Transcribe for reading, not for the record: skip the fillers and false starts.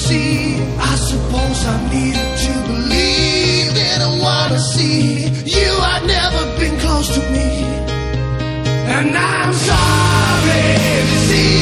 see. I suppose I needed to believe. Didn't wanna see you had never been close to me. And I'm sorry to see